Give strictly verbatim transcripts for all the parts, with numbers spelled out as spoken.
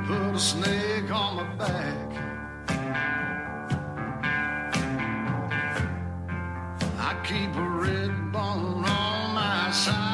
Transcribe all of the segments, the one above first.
put a snake on my back. I keep a red bone on my side.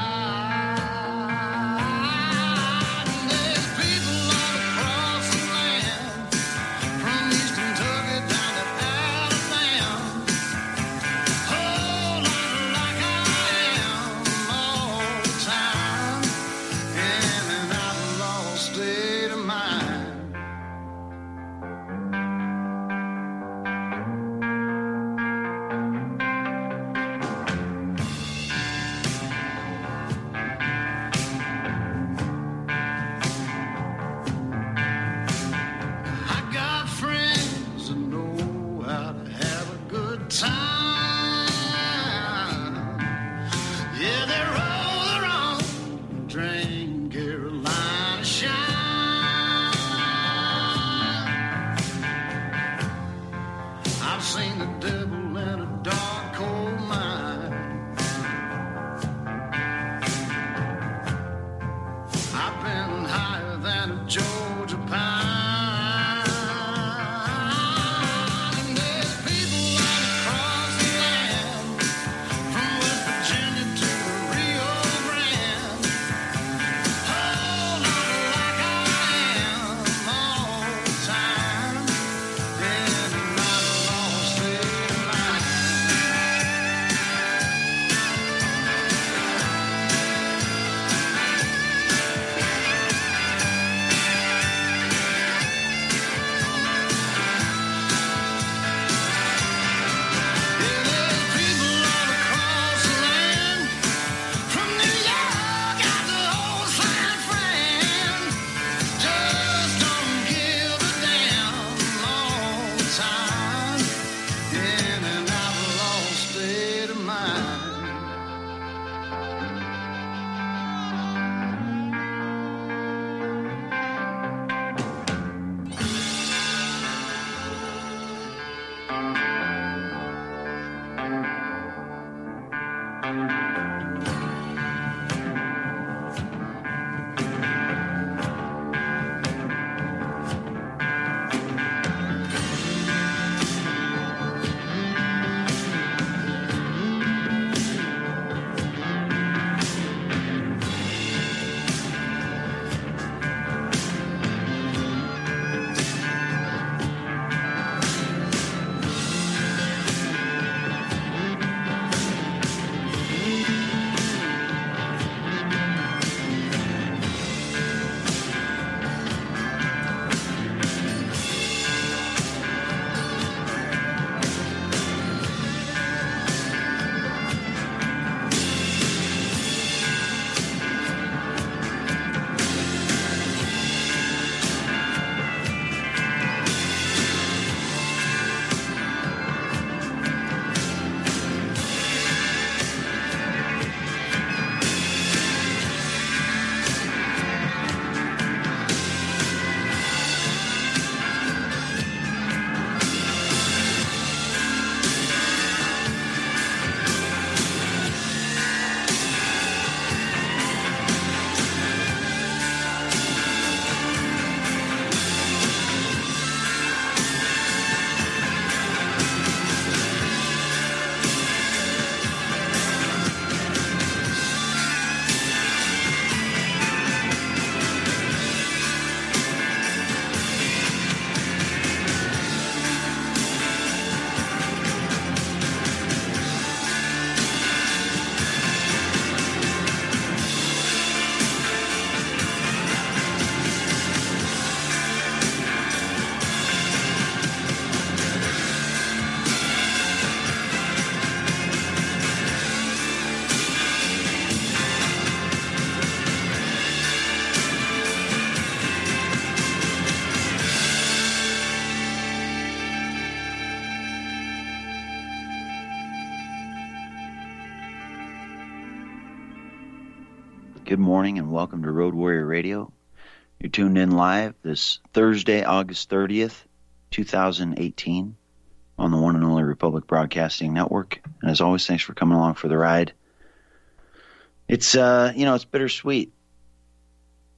Good morning and welcome to Road Warrior Radio. You're tuned in live this Thursday, August thirtieth, two thousand eighteen on the one and only Republic Broadcasting Network. And as always, thanks for coming along for the ride. It's, uh, you know, it's bittersweet.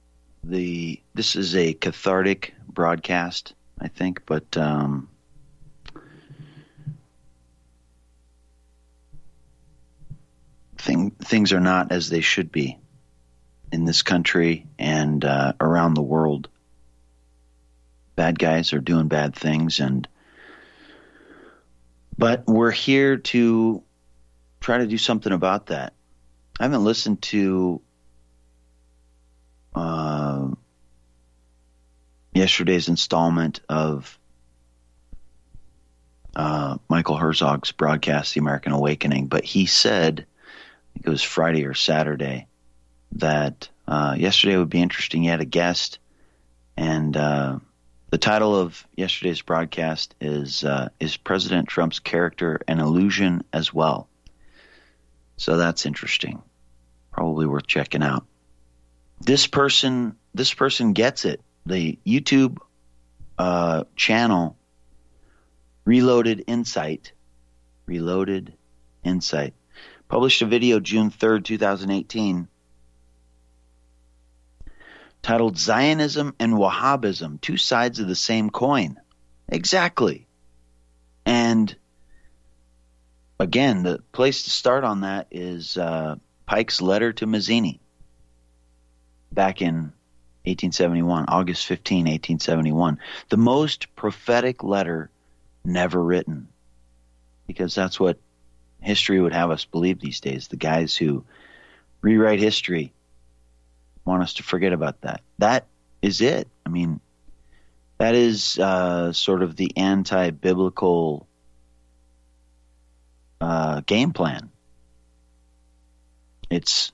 the this is a cathartic broadcast, I think, but um, thing, things are not as they should be in this country and uh, around the world. Bad guys are doing bad things, and but we're here to try to do something about that. I haven't listened to uh, yesterday's installment of uh, Michael Herzog's broadcast, The American Awakening, but he said, I think it was Friday or Saturday, that uh, yesterday would be interesting. He had a guest, and uh, the title of yesterday's broadcast is uh, Is President Trump's Character an Illusion as Well? So that's interesting. Probably worth checking out. This person, this person gets it. The YouTube uh, channel Reloaded Insight, Reloaded Insight, published a video June third, twenty eighteen, titled Zionism and Wahhabism, Two Sides of the Same Coin. Exactly. And again, the place to start on that is uh, Pike's letter to Mazzini back in eighteen seventy-one, August fifteenth, eighteen seventy-one. The most prophetic letter never written, because that's what history would have us believe these days. The guys who rewrite history want us to forget about that. That is it. I mean, that is uh, sort of the anti-biblical uh, game plan. It's,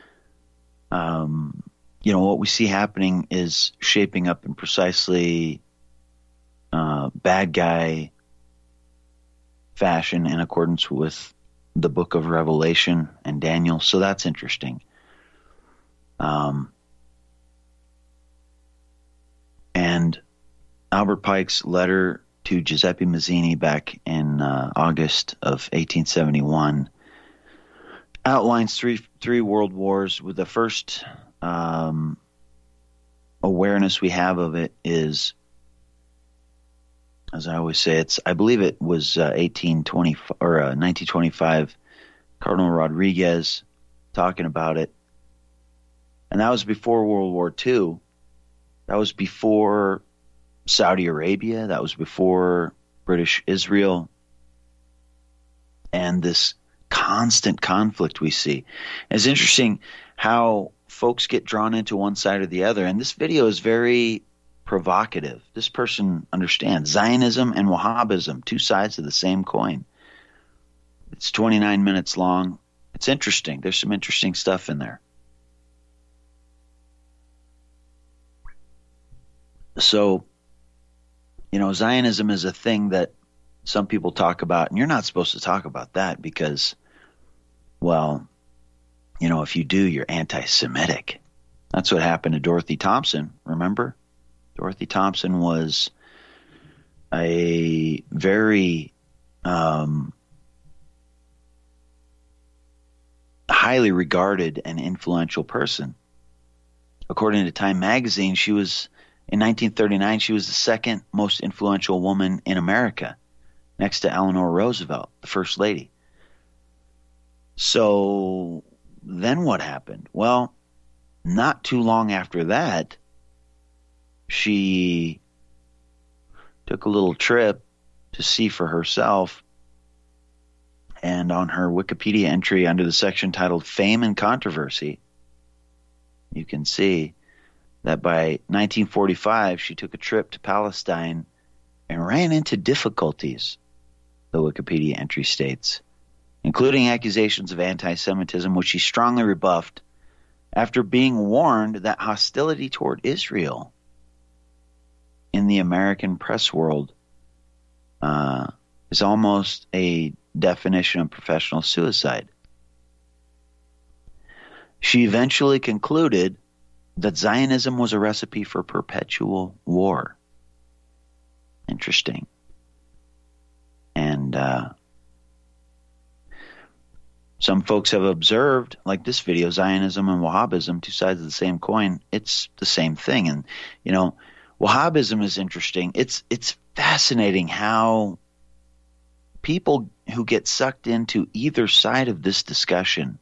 um, you know, what we see happening is shaping up in precisely uh, bad guy fashion in accordance with the book of Revelation and Daniel. So that's interesting. Um, and Albert Pike's letter to Giuseppe Mazzini back in uh, August of eighteen seventy-one outlines three three world wars. With the first um, awareness we have of it is, as I always say, it's I believe it was uh, eighteen twenty or uh, nineteen twenty-five. Cardinal Rodriguez talking about it. And that was before World War Two. That was before Saudi Arabia. That was before British Israel. And this constant conflict we see. It's interesting how folks get drawn into one side or the other. And this video is very provocative. This person understands Zionism and Wahhabism, two sides of the same coin. It's twenty-nine minutes long. It's interesting. There's some interesting stuff in there. So, you know, Zionism is a thing that some people talk about, and you're not supposed to talk about that because, well, you know, if you do, you're anti-Semitic. That's what happened to Dorothy Thompson, remember? Dorothy Thompson was a very um, highly regarded and influential person. According to Time magazine, she was, in nineteen thirty-nine, she was the second most influential woman in America, next to Eleanor Roosevelt, the First Lady. So then what happened? Well, not too long after that, she took a little trip to see for herself, and on her Wikipedia entry under the section titled Fame and Controversy, you can see that by nineteen forty-five, she took a trip to Palestine and ran into difficulties, the Wikipedia entry states, including accusations of anti-Semitism, which she strongly rebuffed after being warned that hostility toward Israel in the American press world uh, is almost a definition of professional suicide. She eventually concluded that Zionism was a recipe for perpetual war. Interesting. And uh, some folks have observed, like this video, Zionism and Wahhabism, two sides of the same coin. It's the same thing. And, you know, Wahhabism is interesting. It's it's fascinating how people who get sucked into either side of this discussion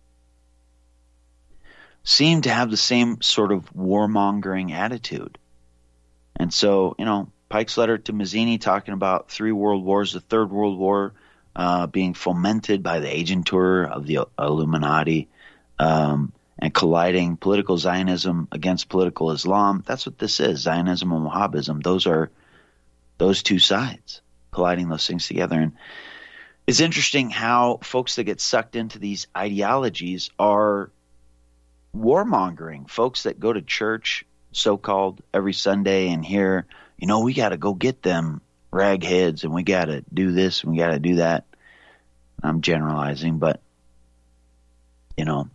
seem to have the same sort of warmongering attitude. And so, you know, Pike's letter to Mazzini talking about three world wars, the third world war uh, being fomented by the agentur of the Illuminati, um, and colliding political Zionism against political Islam. That's what this is, Zionism and Wahhabism. Those are those two sides, colliding those things together. And it's interesting how folks that get sucked into these ideologies are warmongering. Folks that go to church, so-called, every Sunday and hear, you know, we got to go get them ragheads and we got to do this and we got to do that. I'm generalizing, but, you know,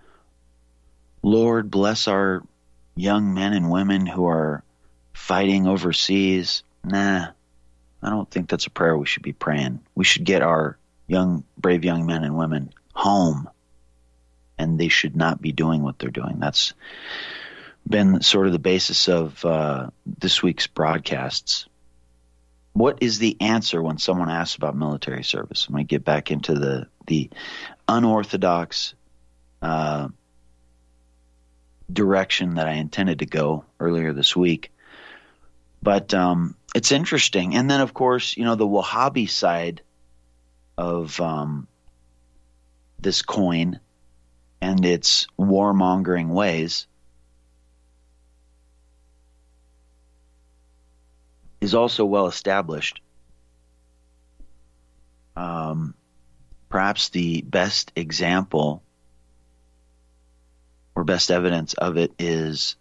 Lord bless our young men and women who are fighting overseas. Nah, I don't think that's a prayer we should be praying. We should get our young, brave young men and women home, and they should not be doing what they're doing. That's been sort of the basis of uh, this week's broadcasts. What is the answer when someone asks about military service? I'm going to get back into the, the unorthodox uh, direction that I intended to go earlier this week. But um, it's interesting. And then, of course, you know, the Wahhabi side of um, this coin and its warmongering ways is also well established. Um, perhaps the best example or best evidence of it is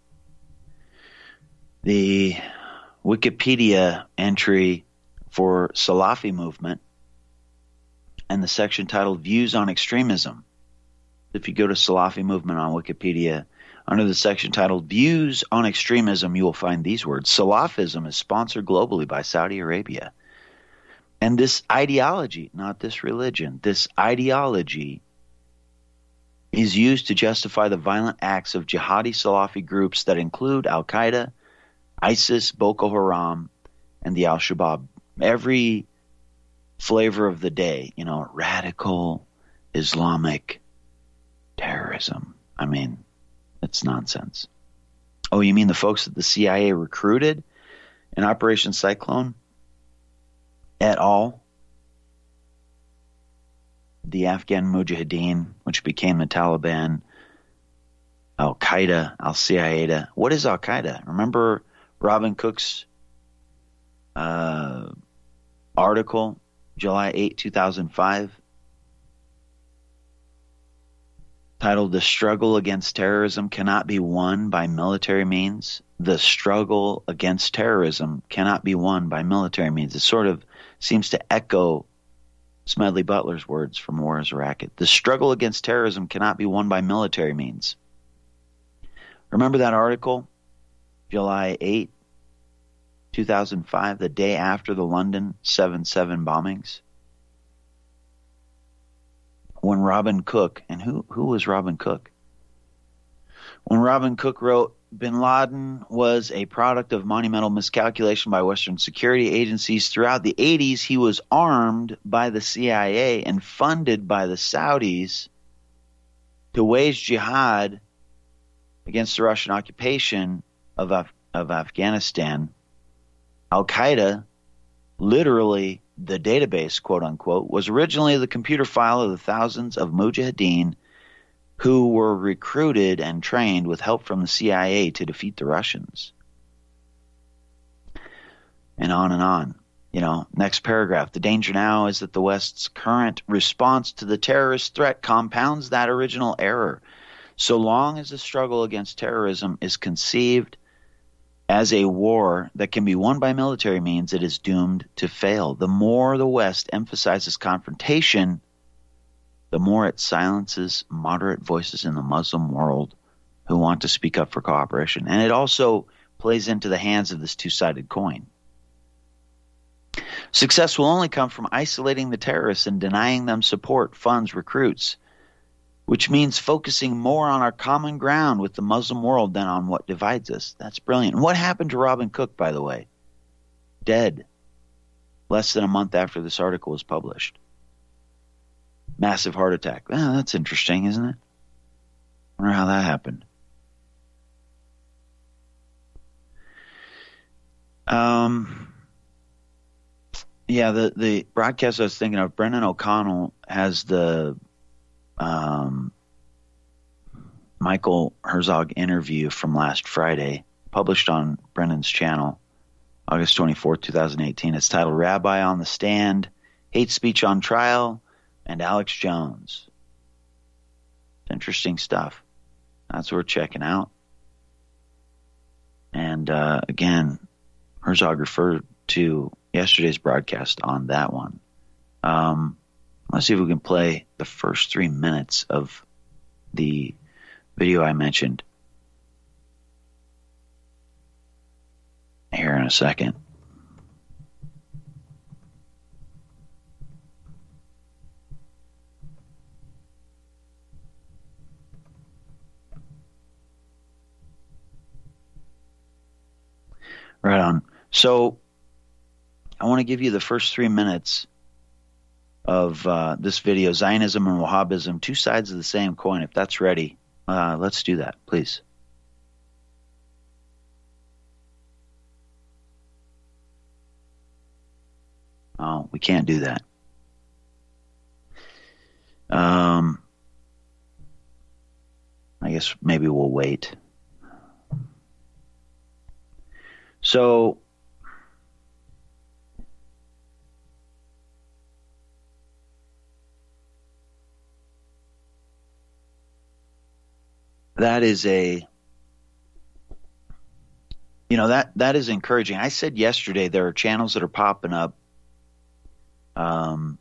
the Wikipedia entry for Salafi movement and the section titled Views on Extremism. If you go to Salafi movement on Wikipedia, under the section titled Views on Extremism, you will find these words. Salafism is sponsored globally by Saudi Arabia. And this ideology, not this religion, this ideology is used to justify the violent acts of jihadi Salafi groups that include Al-Qaeda, ISIS, Boko Haram, and the Al-Shabaab. Every flavor of the day, you know, radical Islamic terrorism. I mean, it's nonsense. Oh, you mean the folks that the C I A recruited in Operation Cyclone et al.? The Afghan Mujahideen, which became the Taliban, Al-Qaeda, Al-Qaeda. What is Al-Qaeda? Remember Robin Cook's uh, article, July eighth, two thousand five, titled The Struggle Against Terrorism Cannot Be Won by Military Means. The struggle against terrorism cannot be won by military means. It sort of seems to echo Smedley Butler's words from War is a Racket. The struggle against terrorism cannot be won by military means. Remember that article, July eighth, two thousand five, the day after the London seven seven bombings? When Robin Cook, and who, who was Robin Cook? When Robin Cook wrote, Bin Laden was a product of monumental miscalculation by Western security agencies. Throughout the eighties, he was armed by the C I A and funded by the Saudis to wage jihad against the Russian occupation of, Af- of Afghanistan. Al-Qaeda, literally the database, quote unquote, was originally the computer file of the thousands of mujahideen who were recruited and trained with help from the C I A to defeat the Russians. And on and on. You know, next paragraph. The danger now is that the West's current response to the terrorist threat compounds that original error. So long as the struggle against terrorism is conceived as a war that can be won by military means, it is doomed to fail. The more the West emphasizes confrontation, the more it silences moderate voices in the Muslim world who want to speak up for cooperation. And it also plays into the hands of this two-sided coin. Success will only come from isolating the terrorists and denying them support, funds, recruits, which means focusing more on our common ground with the Muslim world than on what divides us. That's brilliant. And what happened to Robin Cook, by the way? Dead. Less than a month after this article was published. Massive heart attack. Well, that's interesting, isn't it? I wonder how that happened. Um, yeah, the, the broadcast I was thinking of, Brendan O'Connell has the um, Michael Herzog interview from last Friday, published on Brendan's channel, August twenty-fourth, twenty eighteen. It's titled Rabbi on the Stand, Hate Speech on Trial, and Alex Jones. Interesting stuff. That's what we're checking out. And uh, again, Herzog referred to yesterday's broadcast on that one. Um, let's see if we can play the first three minutes of the video I mentioned here in a second. Right on. So I want to give you the first three minutes of uh, this video, Zionism and Wahhabism, two sides of the same coin. If that's ready, uh, let's do that, please. Oh, we can't do that. Um, I guess maybe we'll wait. So that is a, you know, that, that is encouraging. I said yesterday there are channels that are popping up um,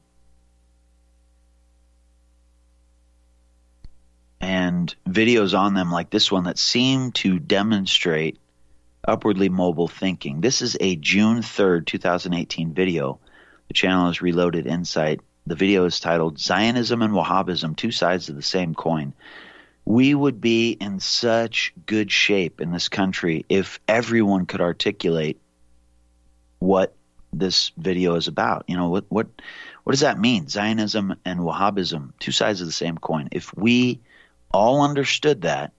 and videos on them like this one that seem to demonstrate upwardly mobile thinking. This is a June third, twenty eighteen video. The channel is Reloaded Insight. The video is titled Zionism and Wahhabism, Two Sides of the Same Coin. We would be in such good shape in this country if everyone could articulate what this video is about. You know, what what what does that mean? Zionism and Wahhabism, two sides of the same coin. If we all understood that,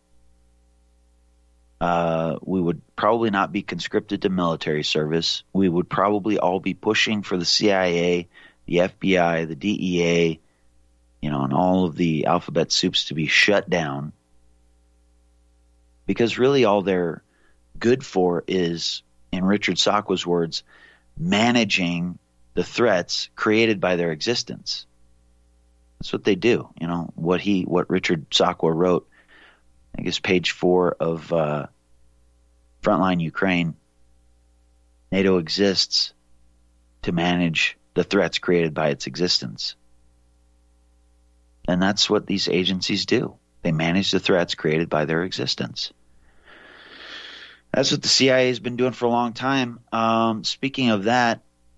Uh, we would probably not be conscripted to military service. We would probably all be pushing for the C I A, the F B I, the D E A, you know, and all of the alphabet soups to be shut down. Because really all they're good for is, in Richard Sakwa's words, managing the threats created by their existence. That's what they do. You know, what he, what Richard Sakwa wrote, I guess page four of uh, Frontline Ukraine, NATO exists to manage the threats created by its existence. And that's what these agencies do. They manage the threats created by their existence. That's what the C I A has been doing for a long time. Um, speaking of that,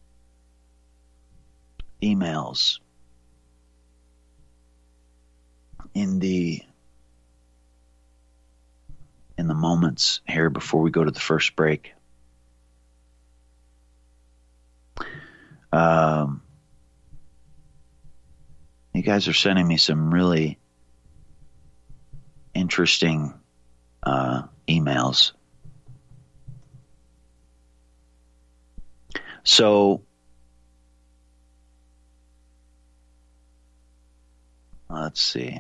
emails. In the in the moments here before we go to the first break. Um, you guys are sending me some really interesting uh, emails. So, let's see.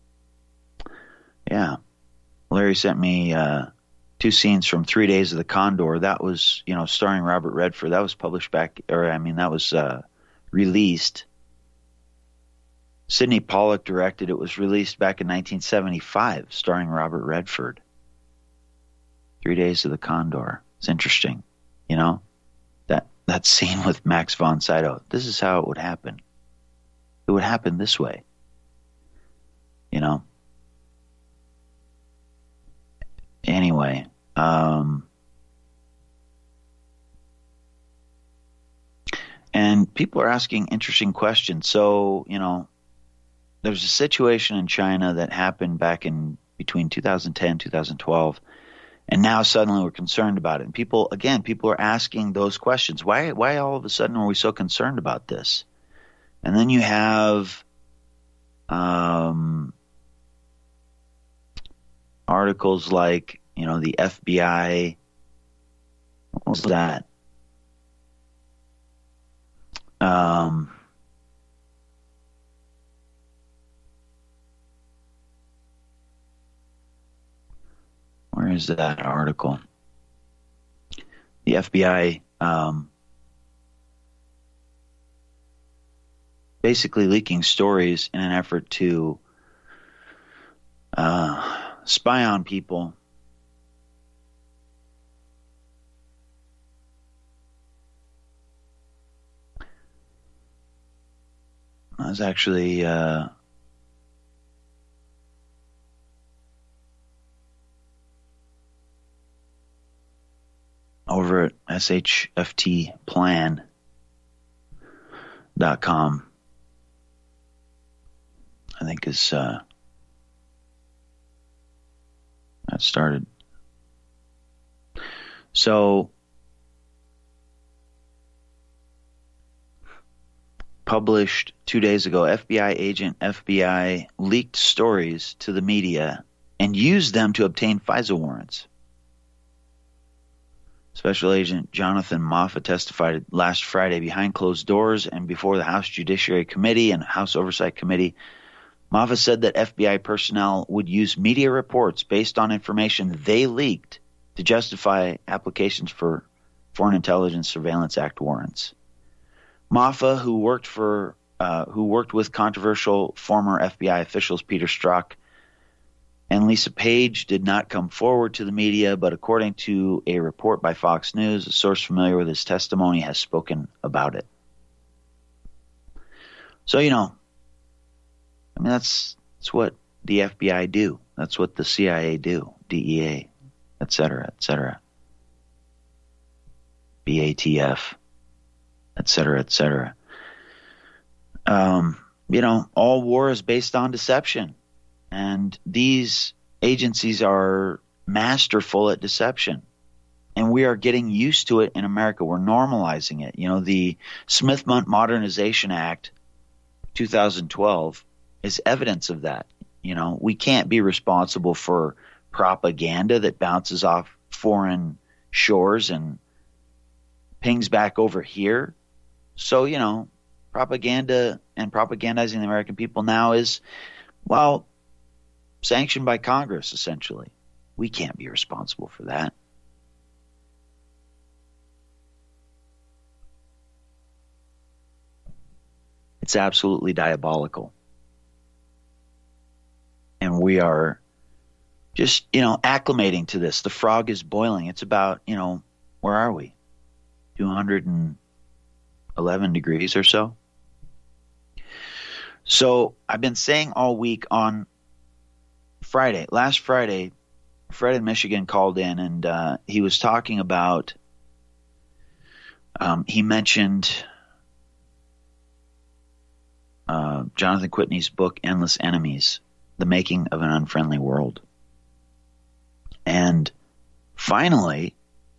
Yeah. Larry sent me uh, two scenes from Three Days of the Condor. That was, you know, starring Robert Redford. That was published back, or I mean, that was uh, released. Sidney Pollack directed. It was released back in nineteen seventy-five, starring Robert Redford. Three Days of the Condor. It's interesting, you know, that that scene with Max von Sydow. This is how it would happen. It would happen this way, you know. Anyway, um, And people are asking interesting questions. So, you know, there's a situation in China that happened back in between two thousand ten and two thousand twelve, and now suddenly we're concerned about it. And people, again, people are asking those questions. Why, why all of a sudden are we so concerned about this? And then you have um, articles like, you know, the F B I, what was that? Um, where is that article? The F B I um, basically leaking stories in an effort to uh, spy on people. That was actually uh, over at S H F T plan dot com, I think is uh, that started. So, published two days ago, F B I agent F B I leaked stories to the media and used them to obtain FISA warrants. Special Agent Jonathan Moffat testified last Friday behind closed doors and before the House Judiciary Committee and House Oversight Committee. Moffat said that F B I personnel would use media reports based on information they leaked to justify applications for Foreign Intelligence Surveillance Act warrants. Moffat, who worked for uh, who worked with controversial former F B I officials Peter Strzok and Lisa Page, did not come forward to the media, but according to a report by Fox News, a source familiar with his testimony has spoken about it. So, you know, I mean, that's, that's what the F B I do. That's what the C I A do, D E A, et cetera, et cetera. B A T F, et cetera, et cetera. Um, you know, all war is based on deception. And these agencies are masterful at deception. And we are getting used to it in America. We're normalizing it. You know, the Smith Modernization Act, two thousand twelve, is evidence of that. You know, we can't be responsible for propaganda that bounces off foreign shores and pings back over here. So, you know, propaganda and propagandizing the American people now is, well, sanctioned by Congress, essentially. We can't be responsible for that. It's absolutely diabolical. And we are just, you know, acclimating to this. The frog is boiling. It's about, you know, where are we? two hundred eleven degrees or so. So I've been saying all week on Friday, last Friday, Fred in Michigan called in and uh, he was talking about, um, he mentioned uh, Jonathan Whitney's book, Endless Enemies, The Making of an Unfriendly World. And finally,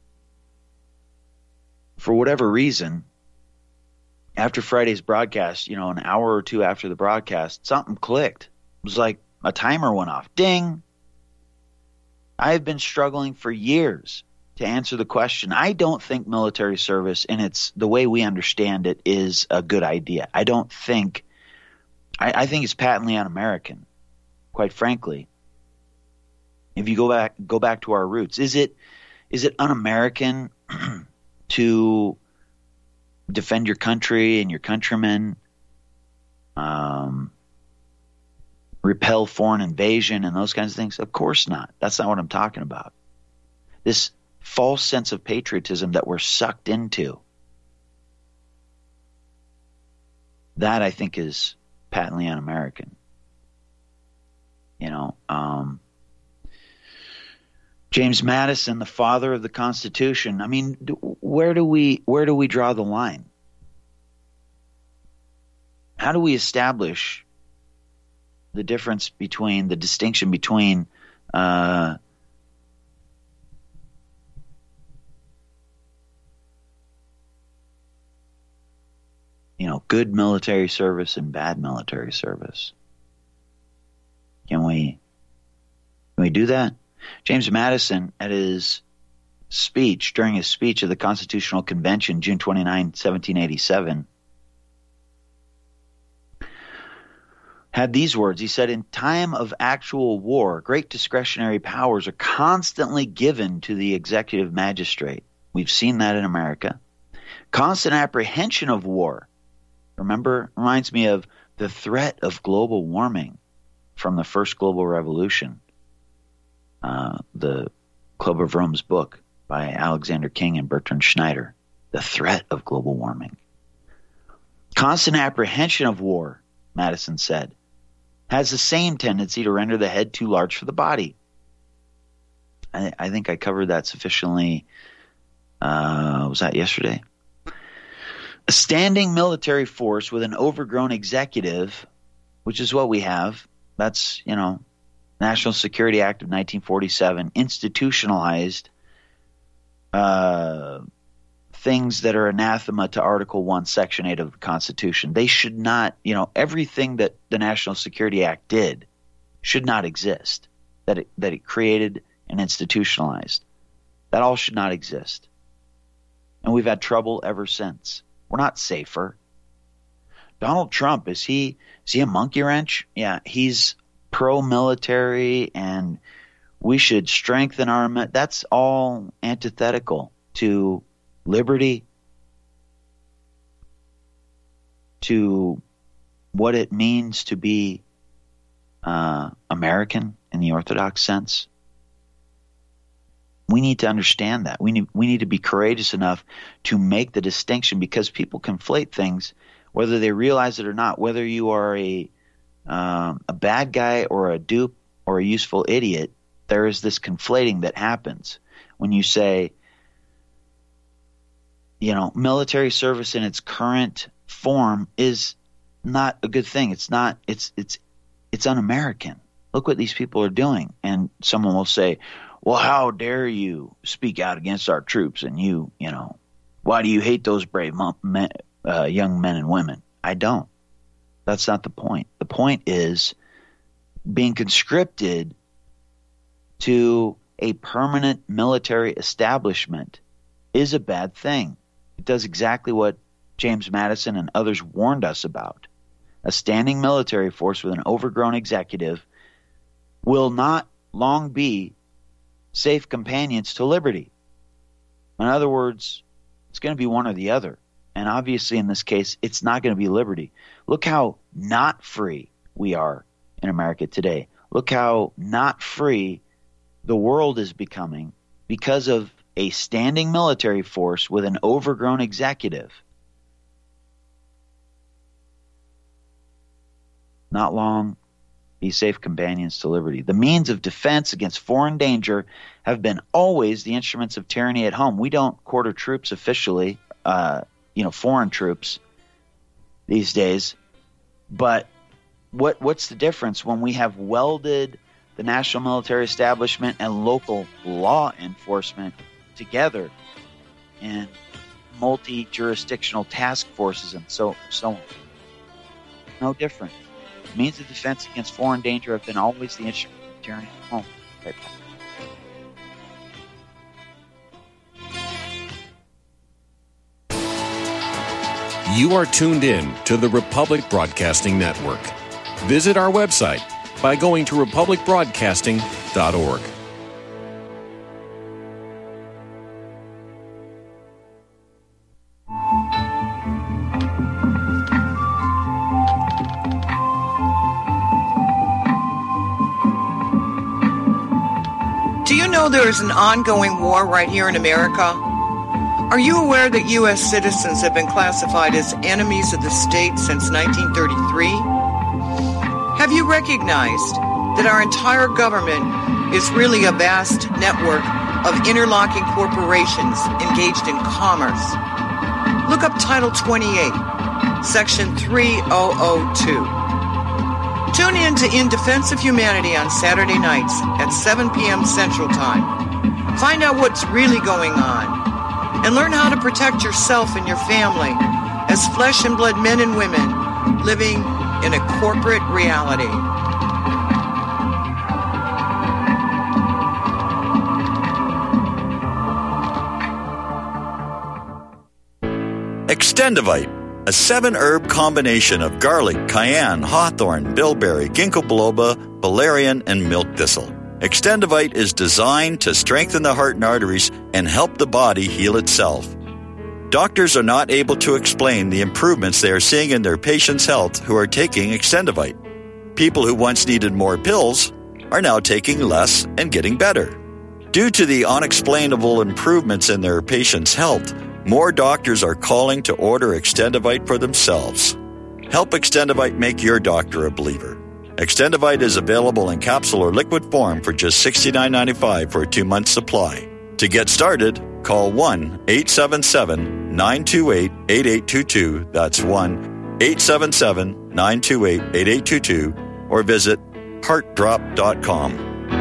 for whatever reason, after Friday's broadcast, you know, an hour or two after the broadcast, something clicked. It was like a timer went off. Ding! I have been struggling for years to answer the question. I don't think military service, and it's the way we understand it, is a good idea. I don't think I, I think it's patently un-American, quite frankly. If you go back go back to our roots, is it is it un-American to defend your country and your countrymen, um, repel foreign invasion and those kinds of things? Of course not. That's not what I'm talking about. This false sense of patriotism that we're sucked into, that I think is patently un-American. You know, um, James Madison, the father of the Constitution. I mean, where do we where do we draw the line? how do we establish the difference between, the distinction between uh, you know, good military service and bad military service? Can we, can we do that? James Madison, at his speech, during his speech of the Constitutional Convention, June twenty-ninth, seventeen eighty-seven, had these words. He said, "In time of actual war, great discretionary powers are constantly given to the executive magistrate." We've seen that in America. Constant apprehension of war. Remember, reminds me of the threat of global warming from the first global revolution, uh, the Club of Rome's book by Alexander King and Bertrand Schneider. The threat of global warming. Constant apprehension of war, Madison said, has the same tendency to render the head too large for the body. I, I think I covered that sufficiently. Uh, was that yesterday? A standing military force with an overgrown executive, which is what we have. That's, you know, National Security Act of nineteen forty-seven, institutionalized uh, things that are anathema to Article one, Section eight of the Constitution. They should not, you know, everything that the National Security Act did should not exist, that it, that it created and institutionalized. That all should not exist. And we've had trouble ever since. We're not safer. Donald Trump, is he is he a monkey wrench? Yeah, he's pro-military and we should strengthen our – that's all antithetical to liberty, to what it means to be uh, American in the Orthodox sense. We need to understand that. We need we need to be courageous enough to make the distinction, because people conflate things, whether they realize it or not. Whether you are a um, a bad guy or a dupe or a useful idiot, there is this conflating that happens when you say, you know, military service in its current form is not a good thing. It's not. It's it's it's un-American. Look what these people are doing, and someone will say, well, how dare you speak out against our troops? And you, you know, why do you hate those brave men, uh, young men and women? I don't. That's not the point. The point is being conscripted to a permanent military establishment is a bad thing. It does exactly what James Madison and others warned us about. A standing military force with an overgrown executive will not long be safe companions to liberty. In other words, it's going to be one or the other. And obviously in this case, it's not going to be liberty. Look how not free we are in America today. Look how not free the world is becoming because of a standing military force with an overgrown executive. Not long be safe companions to liberty. The means of defense against foreign danger have been always the instruments of tyranny at home. We don't quarter troops officially, uh, you know, foreign troops these days. But what what's the difference when we have welded the national military establishment and local law enforcement together in multi-jurisdictional task forces and so so on? No different. Means of defense against foreign danger have been always the instrument of tyranny at home. Right. You are tuned in to the Republic Broadcasting Network. Visit our website by going to republic broadcasting dot org. There is an ongoing war right here in America. Are you aware that U S citizens have been classified as enemies of the state since nineteen thirty-three? Have you recognized that our entire government is really a vast network of interlocking corporations engaged in commerce? Look up Title twenty-eight. Section three thousand two. Tune in to In Defense of Humanity on Saturday nights at seven p.m. Central Time. Find out what's really going on and learn how to protect yourself and your family as flesh and blood men and women living in a corporate reality. Extendivite, a seven-herb combination of garlic, cayenne, hawthorn, bilberry, ginkgo biloba, valerian, and milk thistle. Extendivite is designed to strengthen the heart and arteries and help the body heal itself. Doctors are not able to explain the improvements they are seeing in their patients' health who are taking Extendivite. People who once needed more pills are now taking less and getting better. Due to the unexplainable improvements in their patients' health, more doctors are calling to order Extendivite for themselves. Help Extendivite make your doctor a believer. Extendivite is available in capsule or liquid form for just sixty-nine ninety-five for a two-month supply. To get started, call one eight seven seven, nine two eight, eight eight two two. That's one eight seven seven, nine two eight, eight eight two two. Or visit heart drop dot com.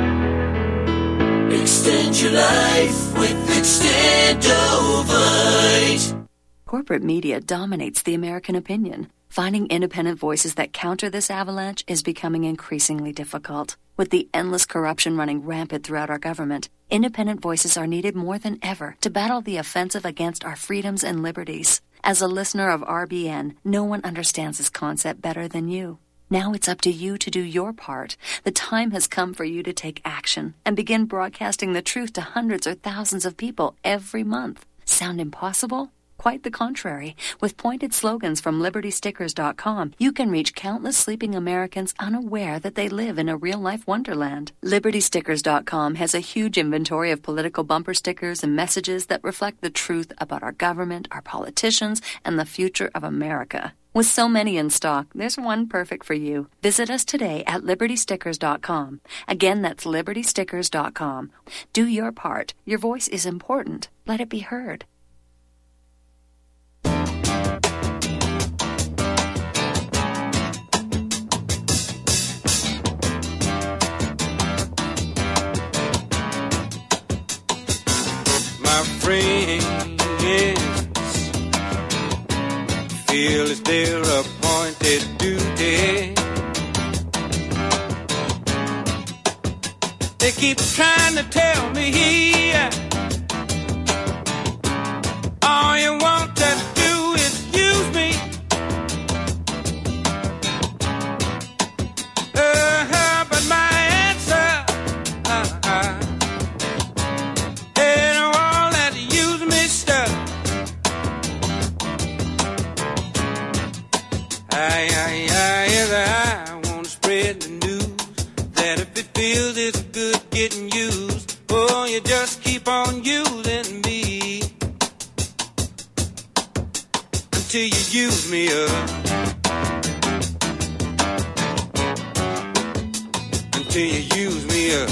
Extend your life with Extendovite. Corporate media dominates the American opinion. Finding independent voices that counter this avalanche is becoming increasingly difficult. With the endless corruption running rampant throughout our government, independent voices are needed more than ever to battle the offensive against our freedoms and liberties. As a listener of R B N, no one understands this concept better than you. Now it's up to you to do your part. The time has come for you to take action and begin broadcasting the truth to hundreds or thousands of people every month. Sound impossible? Quite the contrary. With pointed slogans from liberty stickers dot com, you can reach countless sleeping Americans unaware that they live in a real-life wonderland. liberty stickers dot com has a huge inventory of political bumper stickers and messages that reflect the truth about our government, our politicians, and the future of America. With so many in stock, there's one perfect for you. Visit us today at liberty stickers dot com. Again, that's liberty stickers dot com. Do your part. Your voice is important. Let it be heard. My friends feel it's their appointed duty. They keep trying to tell me all you want to do is use me. Uh-huh, but my answer uh-uh, ain't all that use me stuff. I, I, I, yes, I want to spread the news that if it feels it's good getting used, oh, you just keep on using me until you use me up, until you use me up.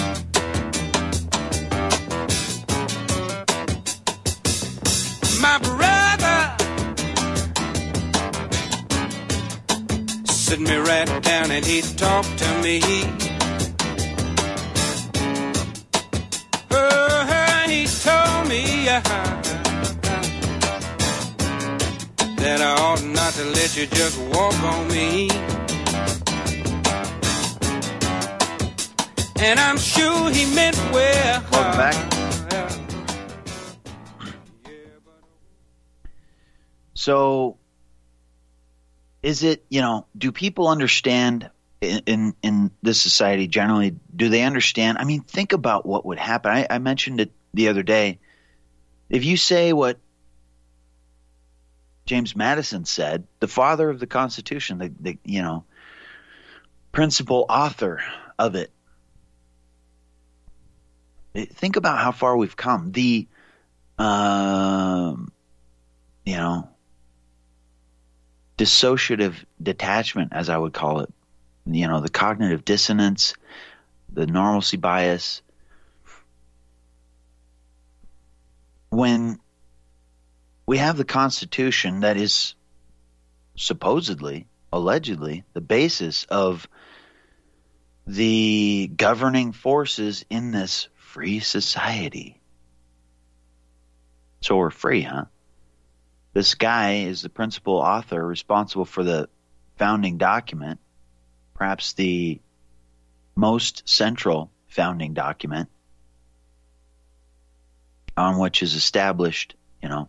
My brother sit me right down and he talked to me. Oh, he told me uh, that I ought not to let you just walk on me. And I'm sure he meant well. Welcome back. So, is it, you know, do people understand in, in, in this society generally, do they understand? I mean, think about what would happen. I, I mentioned it the other day. If you say what James Madison said, the father of the Constitution, the, the you know, principal author of it, think about how far we've come. The, um, you know, dissociative detachment, as I would call it, you know, the cognitive dissonance, the normalcy bias. When we have the Constitution that is supposedly, allegedly, the basis of the governing forces in this free society. So we're free, huh? This guy is the principal author responsible for the founding document, perhaps the most central founding document on which is established, you know,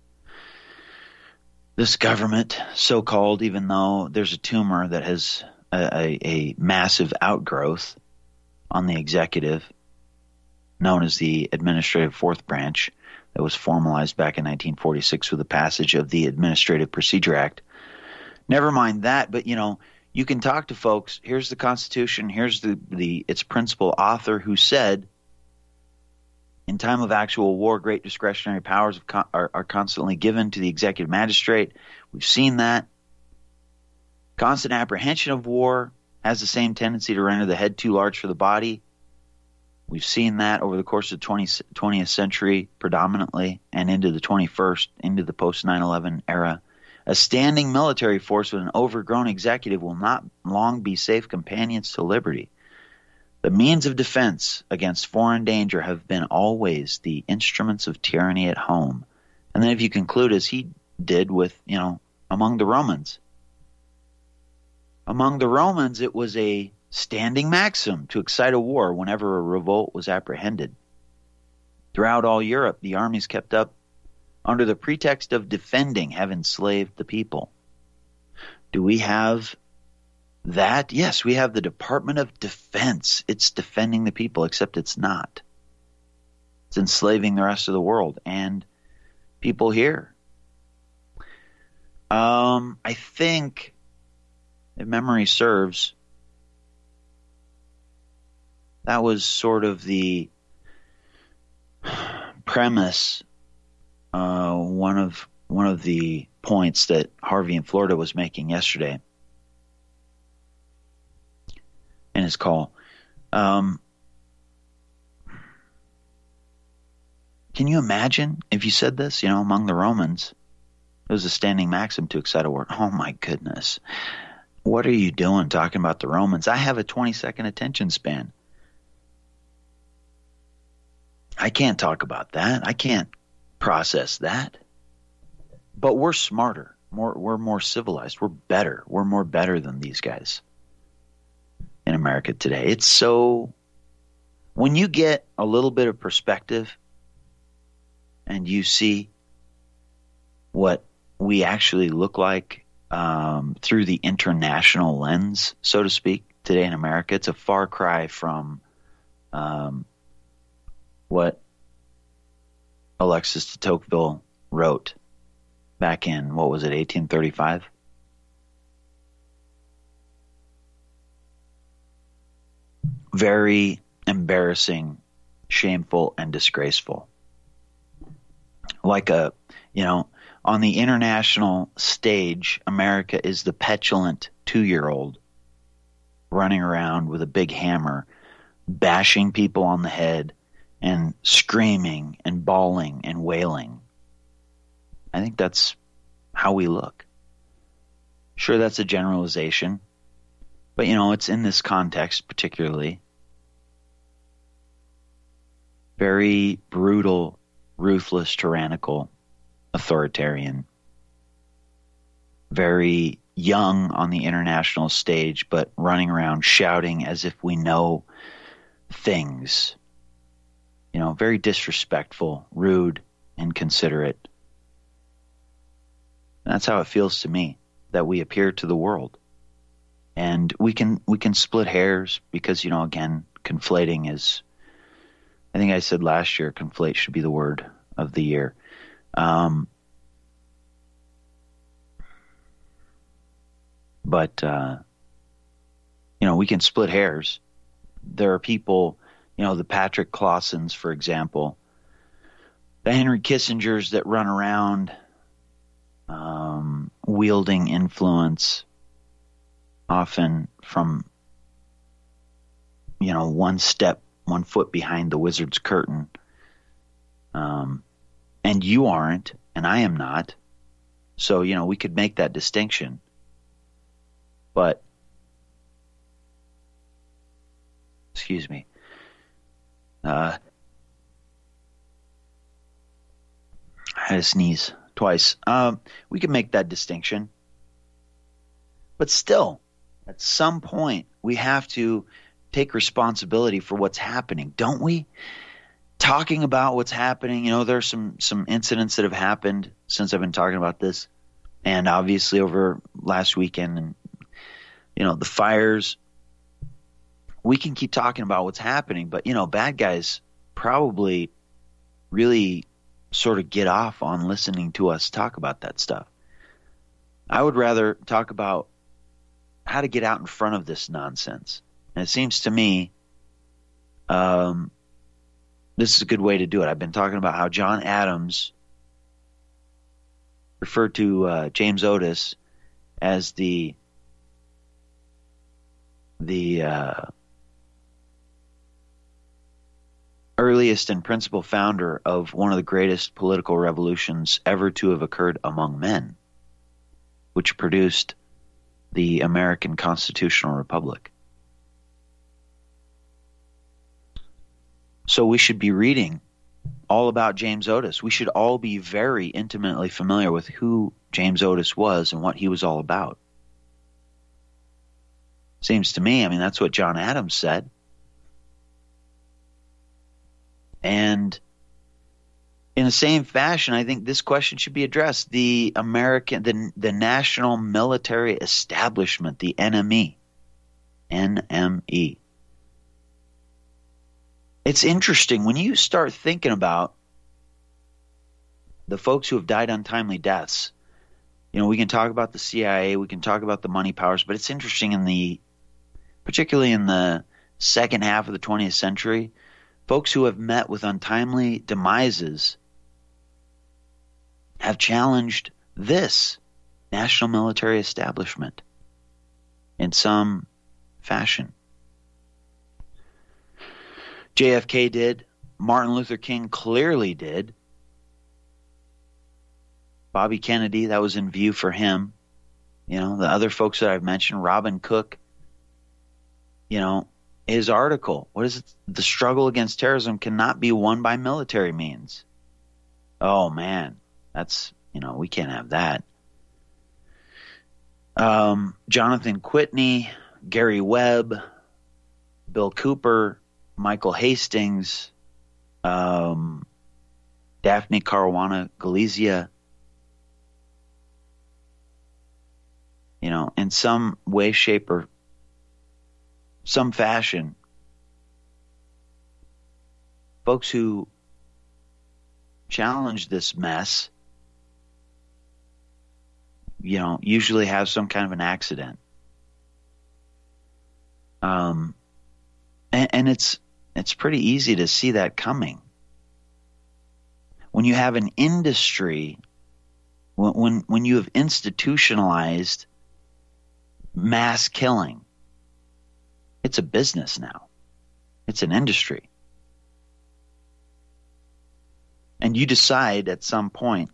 this government, so-called, even though there's a tumor that has a, a, a massive outgrowth on the executive, known as the Administrative Fourth Branch, that was formalized back in nineteen forty-six with the passage of the Administrative Procedure Act. Never mind that, but, you know, you can talk to folks. Here's the Constitution. Here's the, the its principal author who said, in time of actual war, great discretionary powers are, are constantly given to the executive magistrate. We've seen that. Constant apprehension of war has the same tendency to render the head too large for the body. We've seen that over the course of the twentieth century predominantly, and into the twenty-first, into the post nine eleven era. A standing military force with an overgrown executive will not long be safe companions to liberty. The means of defense against foreign danger have been always the instruments of tyranny at home. And then if you conclude as he did with, you know, among the Romans. Among the Romans, it was a standing maxim to excite a war whenever a revolt was apprehended. Throughout all Europe, the armies kept up under the pretext of defending have enslaved the people. Do we have that? Yes, we have the Department of Defense. It's defending the people, except it's not. It's enslaving the rest of the world and people here. Um, I think, if memory serves, that was sort of the premise, uh, one of one of the points that Harvey in Florida was making yesterday in his call. Um, can you imagine if you said this, you know, among the Romans, it was a standing maxim to excite a war. Oh my goodness. What are you doing talking about the Romans? I have a twenty second attention span. I can't talk about that. I can't process that. But we're smarter. More, we're more civilized. We're better. We're more better than these guys in America today. It's so, when you get a little bit of perspective and you see what we actually look like um, through the international lens, so to speak, today in America, it's a far cry from um, what Alexis de Tocqueville wrote back in, what was it, eighteen thirty-five? Very embarrassing, shameful, and disgraceful. Like a, you know, on the international stage, America is the petulant two-year-old running around with a big hammer, bashing people on the head, and screaming and bawling and wailing. I think that's how we look. Sure, that's a generalization, but, you know, it's in this context particularly. Very brutal, ruthless, tyrannical, authoritarian. Very young on the international stage, but running around shouting as if we know things. You know, very disrespectful, rude, inconsiderate. That's how it feels to me that we appear to the world. And we can we can split hairs because, you know, again, conflating is, I think I said last year, conflate should be the word of the year. Um, but, uh, you know, we can split hairs. There are people, you know, the Patrick Clausens, for example, the Henry Kissingers that run around um, wielding influence, often from, you know, one step, one foot behind the wizard's curtain. Um, and you aren't, and I am not. So, you know, we could make that distinction. But, excuse me, uh, I had to sneeze twice. Um, we could make that distinction. But still, at some point, we have to take responsibility for what's happening, don't we? Talking about what's happening, you know, there's some, some incidents that have happened since I've been talking about this. And obviously over last weekend and, you know, the fires, we can keep talking about what's happening. But, you know, bad guys probably really sort of get off on listening to us talk about that stuff. I would rather talk about how to get out in front of this nonsense. And it seems to me um, this is a good way to do it. I've been talking about how John Adams referred to uh, James Otis as the the uh, earliest and principal founder of one of the greatest political revolutions ever to have occurred among men, which produced the American Constitutional Republic. So we should be reading all about James Otis. We should all be very intimately familiar with who James Otis was and what he was all about. Seems to me, I mean, that's what John Adams said. And in the same fashion, I think this question should be addressed. The American, the, the national military establishment, the N M E. N M E. It's interesting when you start thinking about the folks who have died untimely deaths. You know, we can talk about the C I A, we can talk about the money powers, but it's interesting in the, particularly in the second half of the twentieth century, folks who have met with untimely demises have challenged this national military establishment in some fashion. J F K did. Martin Luther King clearly did. Bobby Kennedy, that was in view for him. You know, the other folks that I've mentioned, Robin Cook, you know, his article, what is it? The struggle against terrorism cannot be won by military means. Oh, man, that's, you know, we can't have that. Um, Jonathan Whitney, Gary Webb, Bill Cooper, Michael Hastings, um, Daphne Caruana Galizia, you know, in some way, shape, or some fashion, folks who challenge this mess, you know, usually have some kind of an accident. Um, and, and it's it's pretty easy to see that coming. When you have an industry, when when, when you have institutionalized mass killing, it's a business now. It's an industry. And you decide at some point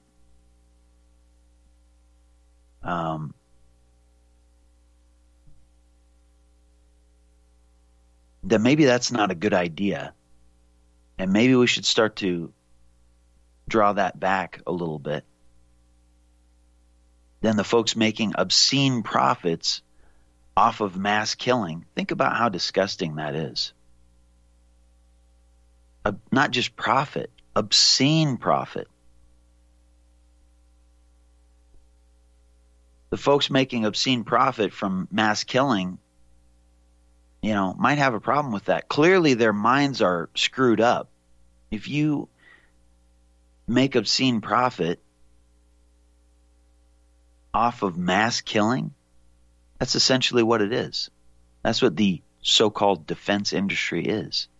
um, that maybe that's not a good idea. And maybe we should start to draw that back a little bit. Then the folks making obscene profits off of mass killing, think about how disgusting that is. Uh, not just profit, obscene profit. The folks making obscene profit from mass killing, you know, might have a problem with that. Clearly their minds are screwed up. If you make obscene profit off of mass killing, that's essentially what it is. That's what the so-called defense industry is.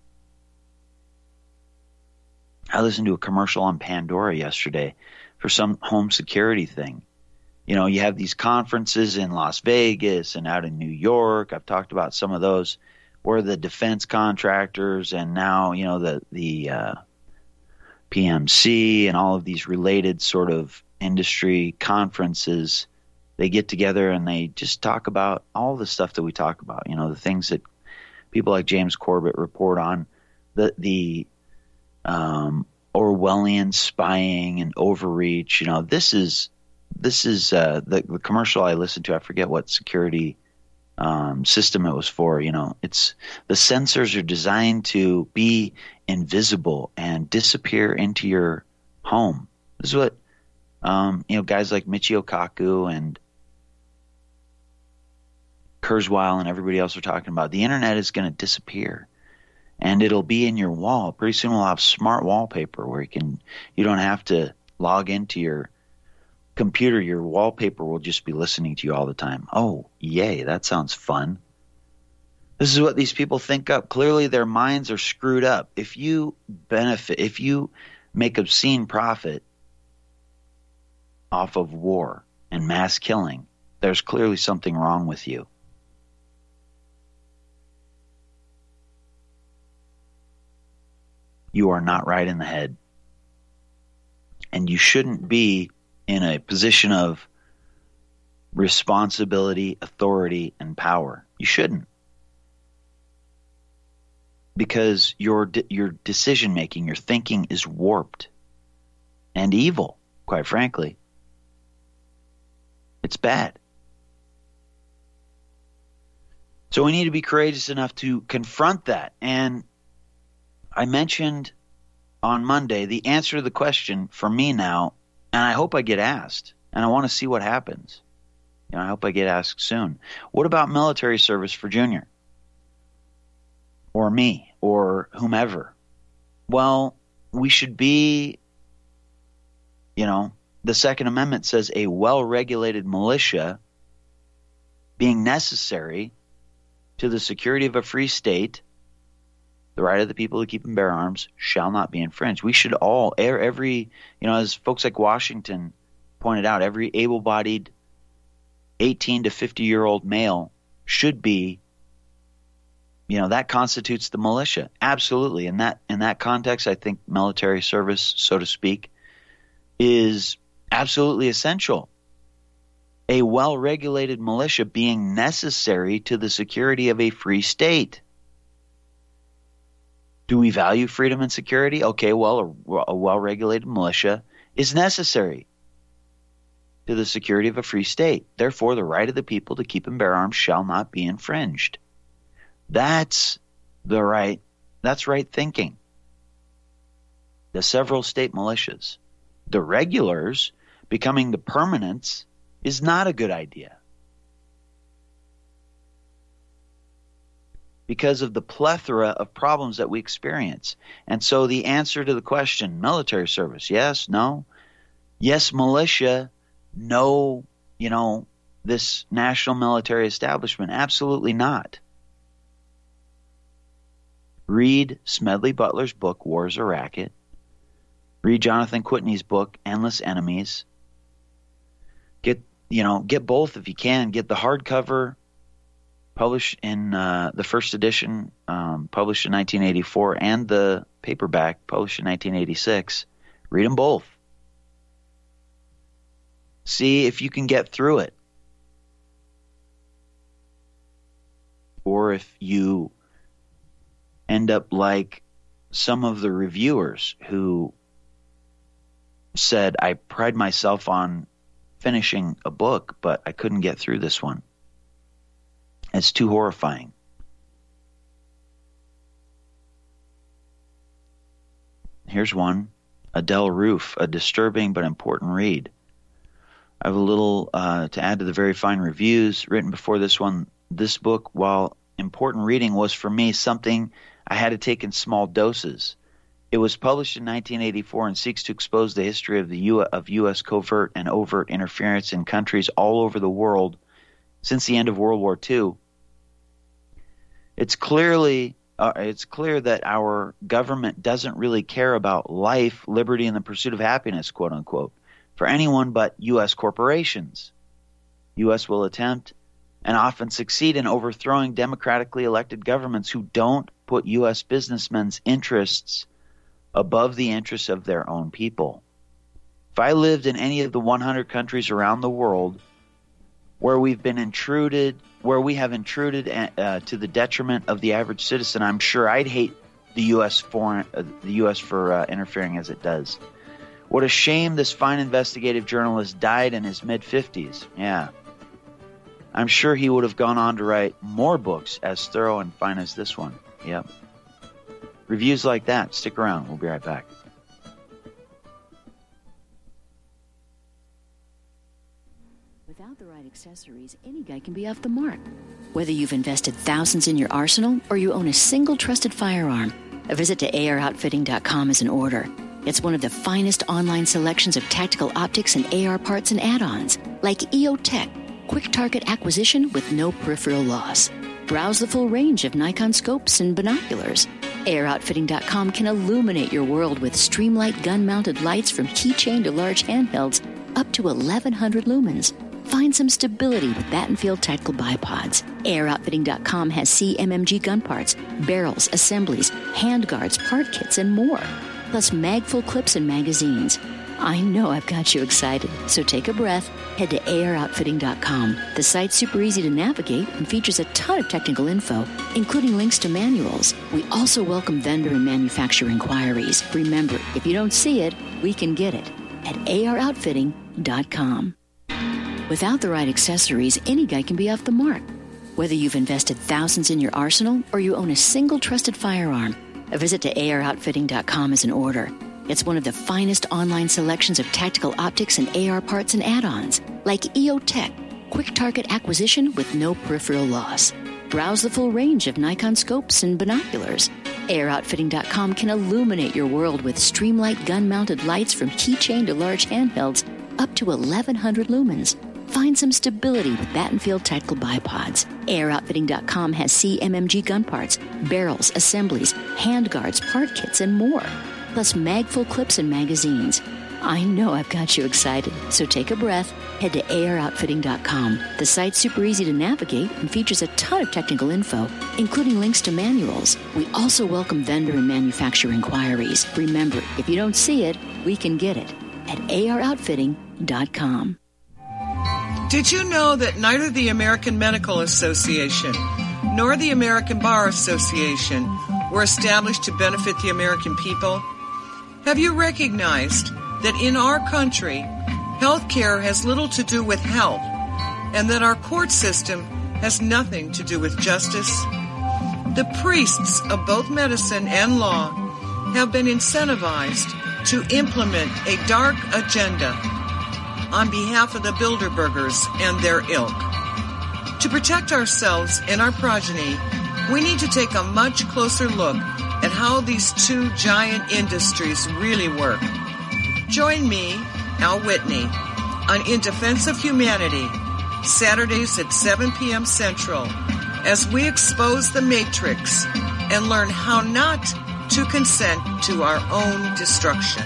I listened to a commercial on Pandora yesterday for some home security thing. You know, you have these conferences in Las Vegas and out in New York. I've talked about some of those where the defense contractors and now, you know, the, the uh, P M C and all of these related sort of industry conferences, they get together and they just talk about all the stuff that we talk about, you know, the things that people like James Corbett report on, the the um, Orwellian spying and overreach. You know, this is this is uh, the, the commercial I listened to. I forget what security um, system it was for. You know, it's the sensors are designed to be invisible and disappear into your home. This is what um, you know, guys like Michio Kaku and Kurzweil and everybody else are talking about. The internet is going to disappear, and it'll be in your wall. Pretty soon we'll have smart wallpaper where you can you don't have to log into your computer. Your wallpaper will just be listening to you all the time. Oh, yay, that sounds fun. This is what these people think up. Clearly their minds are screwed up. If you benefit, if you make obscene profit off of war and mass killing, there's clearly something wrong with you. You are not right in the head. And you shouldn't be in a position of responsibility, authority, and power. You shouldn't. Because your your decision making, your thinking is warped and evil, quite frankly. It's bad. So we need to be courageous enough to confront that. And I mentioned on Monday the answer to the question for me now, and I hope I get asked, and I want to see what happens. You know, I hope I get asked soon. What about military service for Junior? Or me, or whomever? Well, we should be, you know, the Second Amendment says a well-regulated militia being necessary to the security of a free state, the right of the people to keep and bear arms shall not be infringed. We should all, every, you know, as folks like Washington pointed out, every able-bodied eighteen to fifty-year-old male should be, you know, that constitutes the militia. Absolutely. In that, in that context, I think military service, so to speak, is absolutely essential. A well-regulated militia being necessary to the security of a free state. Do we value freedom and security? Okay, well, a, a well-regulated militia is necessary to the security of a free state. Therefore, the right of the people to keep and bear arms shall not be infringed. That's the right, that's right thinking. The several state militias. The regulars becoming the permanents is not a good idea. Because of the plethora of problems that we experience. And so the answer to the question, military service, yes, no. Yes, militia, no, you know, this national military establishment, absolutely not. Read Smedley Butler's book, War's a Racket. Read Jonathan Whitney's book, Endless Enemies. Get, you know, get both if you can. Get the hardcover, published in uh, the first edition, um, published in nineteen eighty-four, and the paperback, published in nineteen eighty-six. Read them both. See if you can get through it. Or if you end up like some of the reviewers who said, I pride myself on finishing a book, but I couldn't get through this one. It's too horrifying. Here's one. Adele Roof, a disturbing but important read. I have a little uh, to add to the very fine reviews written before this one. This book, while important reading, was for me something I had to take in small doses. It was published in nineteen eighty-four and seeks to expose the history of the U- of U S covert and overt interference in countries all over the world since the end of World War Two. It's clearly uh, it's clear that our government doesn't really care about life, liberty, and the pursuit of happiness, quote unquote, for anyone but U S corporations. U S will attempt and often succeed in overthrowing democratically elected governments who don't put U S businessmen's interests above the interests of their own people. If I lived in any of the one hundred countries around the world where we've been intruded, where we have intruded uh, to the detriment of the average citizen, I'm sure I'd hate the U S foreign, uh, the U S for uh, interfering as it does. What a shame this fine investigative journalist died in his mid-fifties. Yeah. I'm sure he would have gone on to write more books as thorough and fine as this one. Yep. Reviews like that. Stick around. We'll be right back. Without the right accessories, any guy can be off the mark. Whether you've invested thousands in your arsenal or you own a single trusted firearm, a visit to A R outfitting dot com is in order. It's one of the finest online selections of tactical optics and A R parts and add-ons, like E O Tech, quick target acquisition with no peripheral loss. Browse the full range of Nikon scopes and binoculars. A R outfitting dot com can illuminate your world with Streamlight gun-mounted lights from keychain to large handhelds up to eleven hundred lumens. Find some stability with Battenfield tactical bipods. A R outfitting dot com has C M M G gun parts, barrels, assemblies, handguards, part kits, and more. Plus mag-full clips and magazines. I know I've got you excited, so take a breath. Head to A R outfitting dot com. The site's super easy to navigate and features a ton of technical info, including links to manuals. We also welcome vendor and manufacturer inquiries. Remember, if you don't see it, we can get it at A R outfitting dot com. Without the right accessories, any guy can be off the mark. Whether you've invested thousands in your arsenal or you own a single trusted firearm, a visit to A R outfitting dot com is in order. It's one of the finest online selections of tactical optics and A R parts and add-ons, like E O Tech, quick target acquisition with no peripheral loss. Browse the full range of Nikon scopes and binoculars. A R outfitting dot com can illuminate your world with Streamlight gun-mounted lights from keychain to large handhelds up to eleven hundred lumens. Find some stability with Battenfield tactical bipods. A R outfitting dot com has C M M G gun parts, barrels, assemblies, handguards, part kits, and more. Plus mag-full clips and magazines. I know I've got you excited, so take a breath. Head to A R outfitting dot com. The site's super easy to navigate and features a ton of technical info, including links to manuals. We also welcome vendor and manufacturer inquiries. Remember, if you don't see it, we can get it at A R outfitting dot com. Did you know that neither the American Medical Association nor the American Bar Association were established to benefit the American people? Have you recognized that in our country, health care has little to do with health, and that our court system has nothing to do with justice? The priests of both medicine and law have been incentivized to implement a dark agenda on behalf of the Bilderbergers and their ilk. To protect ourselves and our progeny, we need to take a much closer look at how these two giant industries really work. Join me, Al Whitney, on In Defense of Humanity, Saturdays at seven p.m. Central, as we expose the Matrix and learn how not to consent to our own destruction.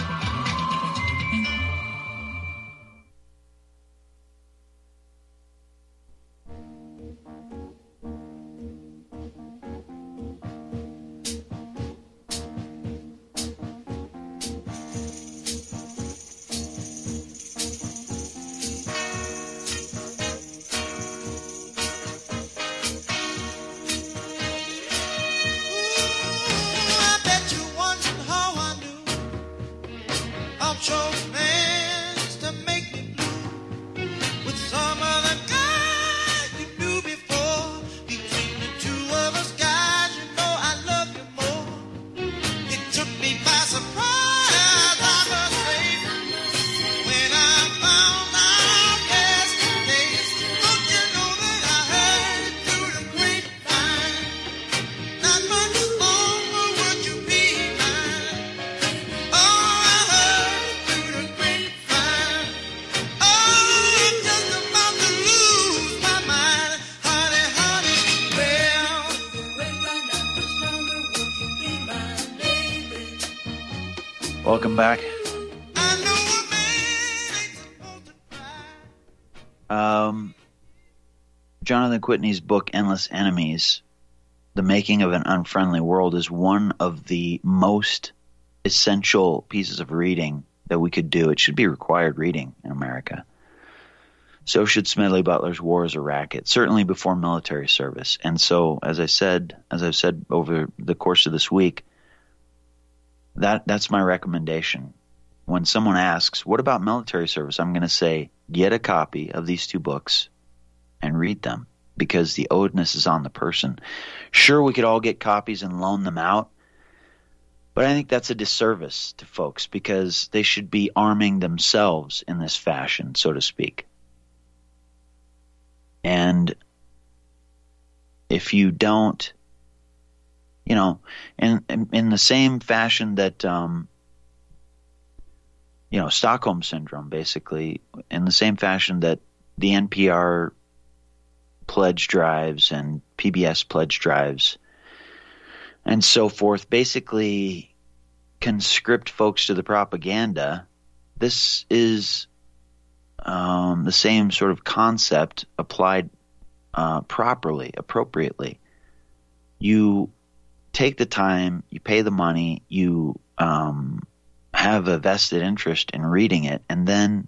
Welcome back. Um, Jonathan Whitney's book, Endless Enemies, The Making of an Unfriendly World, is one of the most essential pieces of reading that we could do. It should be required reading in America. So should Smedley Butler's War is a Racket, certainly before military service. And so, as I said, as I've said over the course of this week, that that's my recommendation. When someone asks, what about military service? I'm going to say, get a copy of these two books and read them, because the onus is on the person. Sure, we could all get copies and loan them out, but I think that's a disservice to folks, because they should be arming themselves in this fashion, so to speak. And if you don't, you know, in in, in the same fashion that, um, you know, Stockholm Syndrome, basically, in the same fashion that the N P R pledge drives and P B S pledge drives and so forth basically conscript folks to the propaganda, this is um, the same sort of concept applied uh, properly, appropriately. You take the time, you pay the money, you um, have a vested interest in reading it, and then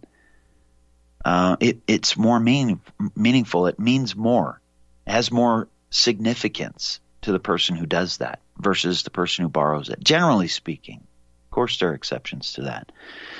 uh, it, it's more meaning, meaningful. It means more. It has more significance to the person who does that versus the person who borrows it, generally speaking. Of course, there are exceptions to that.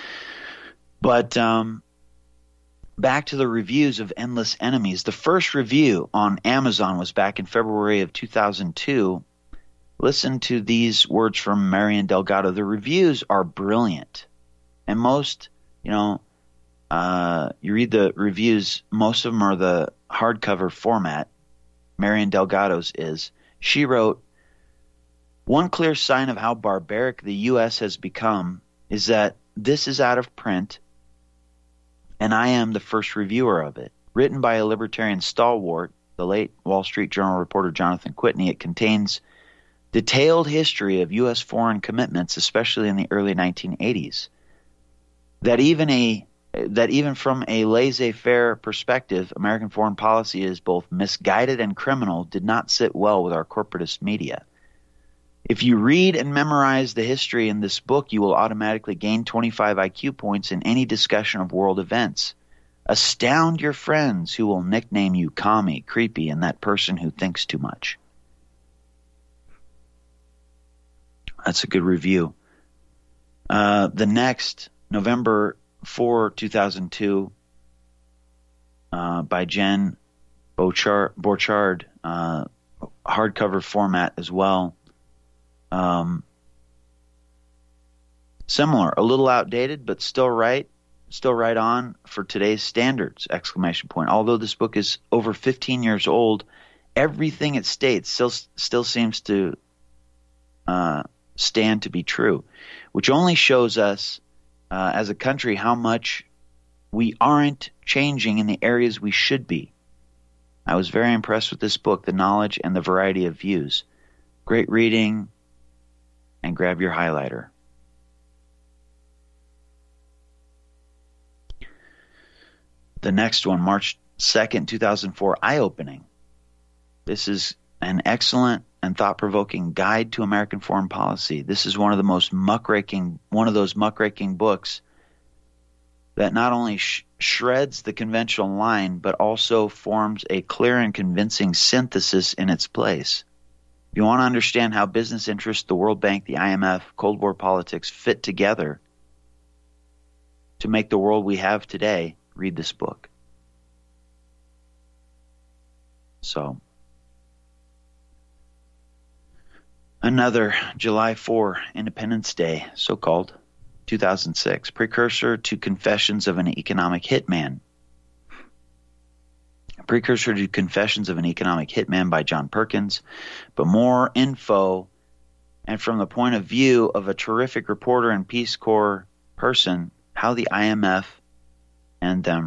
But um, back to the reviews of Endless Enemies. The first review on Amazon was back in February of two thousand two. Listen to these words from Marian Delgado. The reviews are brilliant. And most, you know, uh, you read the reviews, most of them are the hardcover format. Marian Delgado's is. She wrote, one clear sign of how barbaric the U S has become is that this is out of print, and I am the first reviewer of it. Written by a libertarian stalwart, the late Wall Street Journal reporter Jonathan Whitney, it contains detailed history of U S foreign commitments, especially in the early nineteen eighties. That even a that even from a laissez-faire perspective, American foreign policy is both misguided and criminal did not sit well with our corporatist media. If you read and memorize the history in this book, you will automatically gain twenty-five I Q points in any discussion of world events. Astound your friends who will nickname you commie, creepy, and that person who thinks too much. That's a good review. Uh, the next, November fourth, two thousand two, uh, by Jen Bochard, Borchard, uh, hardcover format as well. Um, similar, a little outdated, but still right, still right on for today's standards, exclamation point. Although this book is over fifteen years old, everything it states still still seems to uh, stand to be true, which only shows us uh, as a country how much we aren't changing in the areas we should be. I was very impressed with this book, the knowledge and the variety of views. Great reading, and grab your highlighter. The next one, March second, two thousand four, Eye-Opening. This is an excellent and thought-provoking guide to American foreign policy. This is one of the most muckraking, one of those muckraking books that not only sh- shreds the conventional line, but also forms a clear and convincing synthesis in its place. If you want to understand how business interests, the World Bank, the I M F, Cold War politics fit together to make the world we have today, read this book. So, another July fourth, Independence Day, so-called, two thousand six, precursor to Confessions of an Economic Hitman. Precursor to Confessions of an Economic Hitman by John Perkins, but more info, and from the point of view of a terrific reporter and Peace Corps person, how the I M F and them